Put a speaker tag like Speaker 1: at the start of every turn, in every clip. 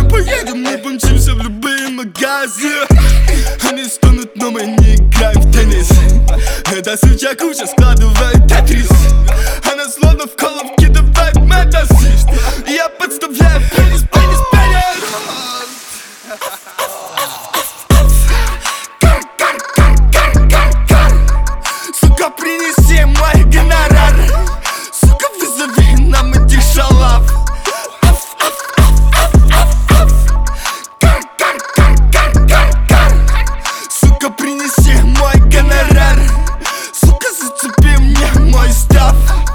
Speaker 1: Поедем, мы помчимся в любые магазины. Они стонут, но мы не играем в теннис. Эта свеча куча складывает тетрис. Она словно в колов кидывает метас. И я подставляю пенис, пенис, пенис. Сука, принеси мой гонорар. Сука, вызови нам этих шалав. Сука, принеси мой гонорар. Сука, зацепи мне мой став.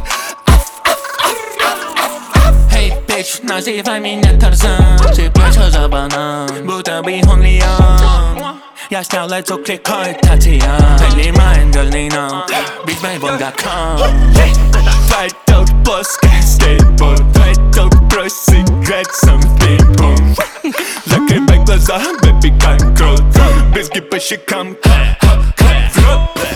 Speaker 2: Эй, bitch, называй меня Тарзан. Цепляйся за банан, будто бы Хонг Леон. Я снял лицо кликой Татьян. Принимаем Галина, бить Maybon.com. Fight out, плоский скейтборд. Fight out, брось играть сам в пинг-понг. Закрывай глаза, baby, как крот. Брызги по щекам, в рот.